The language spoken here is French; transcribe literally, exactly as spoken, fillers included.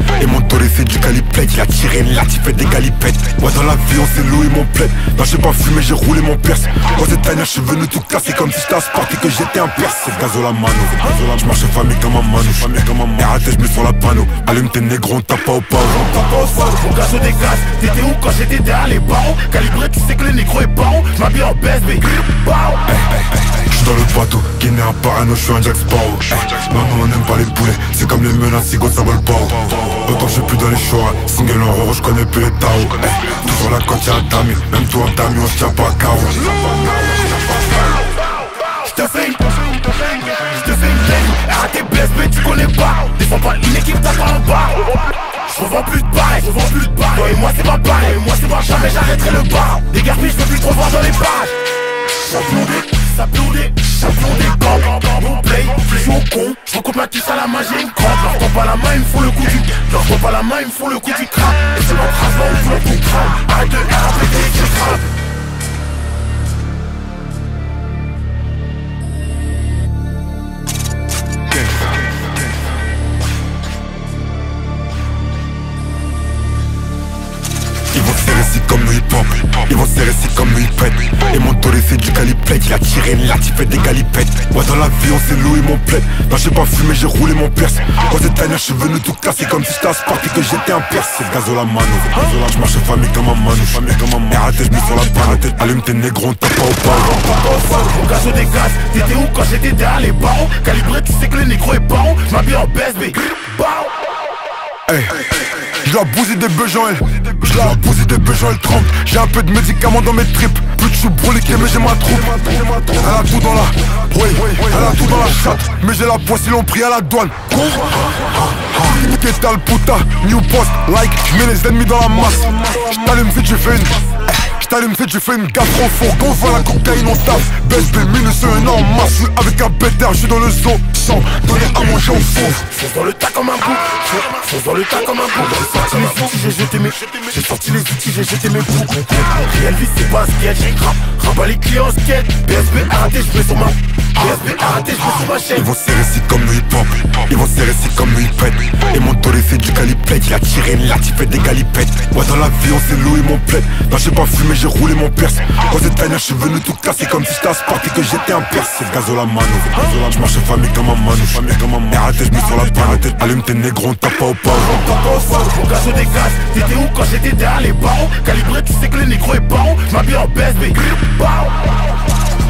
Et mon tollé c'est du caliplette. Il a tiré une latte, il fait des galipettes. Moi dans la vie on s'est loué mon plaid. Non j'ai pas fumé, j'ai roulé mon perse. Quand c'était je suis venu tout casser comme si j'étais à Sparte et que j'étais un perse. C'est le gazo la mano. Je marche famille comme un mano. Comme un raté, je mets sur la panneau. Allume tes négros, on tape pas au pao. On tape pas au sol, mon gazo dégage. T'étais où quand j'étais derrière les barreaux? Calibré, tu sais que les négros est baron. J'm'habille en baisse, mais J'suis dans le bateau, qui n'est un parano, j'suis un Jack Sparrow. Non, non, on n'aime pas les poulets, c'est comme les menaces, si go ça vole pas. Autant j'suis plus dans les choix, single en roro, j'connais plus les tarots. Tout sur la côte, y'a un tamis, même toi un tamis, on se tient pas à carreau. J'te fais une, j'te fais une game. Arrête tes blesses, mais tu connais pas. Défends pas une équipe, t'as pas un bar. J'revends plus de barres, j'revends plus de barres. Toi et moi c'est ma barre, et moi c'est moi, jamais j'arrêterai le bar. Des garpilles, j'peux plus trop voir dans les pages. Ça blondé, ça blondé, ça blondé, bam, mon play, je joue au con, je recompte ma quiche à la main, j'ai une crampe. Leur tends pas la main, ils me font le coup du, leur tends pas la main, ils me font le coup du crâne. Et c'est mon tracement, on bloque ton crâne. Arrête de R A P T, je crame. Ils vont serrer si comme nous hip hop, ils vont serrer si comme nous hip hop. Et mon tollé c'est du caliplette, il a tiré une latte, il fait des galipettes. Moi dans la vie on s'est loué mon plaid. Non j'ai pas fumé, j'ai roulé mon perse. Quand c'était je suis venu tout casser comme si j'étais à Sparte et que j'étais un perse. C'est le gazo la mano. Je marche famille comme un mano. Comme un raté, je mets sur la panne. Allume tes négros, on tape pas au pao. On tape pas au sol, mon gazo dégage. T'étais où quand j'étais derrière les barreaux? Calibré, tu sais que les négros est baron. J'm'habille en baisse, mais Hey, j'la bousille des besoins, j'la bousille des besoins, elle tremble. J'ai un peu de médicaments dans mes tripes. Plus de chou broliqué, mais j'ai ma troupe. Elle a tout dans la, oui, elle a tout dans la chatte. Mais j'ai la poisse, ils l'ont pris à la douane. Qu'est-ce le puta, new post, like, j'mets les ennemis dans la masse. J't'allume vite, tu fais une. J't'allume vite, tu fais une gaffe au four. Qu'on voit la cocaïne, on tape. B S B, minus un en masse. J'suis avec un péter, j'suis dans le zoo. Sans donner à manger au four. J'fonce dans le tas comme un bouc. J'fonce dans le tas comme un bouc. J'ai sorti les outils, j'ai jeté mes. J'ai sorti les outils, j'ai jeté mes boucs. Réel vie, c'est pas un sketch. Rabat les clients en skate. B S B arrêté, j'mets sur ma. B S B arrêté, j'mets sur ma chaîne. Ils vont serrer si comme nous hip hop. Ils vont serrer si comme nous hip hop. Et mon tollé c'est du caliplette. Il a tiré une latte, il fait des galipettes. Moi dans la vie on s'est loué mon plaid. Non j'ai pas fumé, j'ai roulé mon perse. Quand c'était je suis venu tout casser comme si j'étais à Sparte et que j'étais un perse. C'est le gazo la mano. Je marche famille comme un mano. Comme un raté, je mets sur la panne. Allume tes négros, on tape pas au pao. On tape pas au sol, mon gazo dégage. T'étais où quand j'étais derrière les barreaux? Calibré, tu sais que les négros est baron. J'm'habille en baisse, mais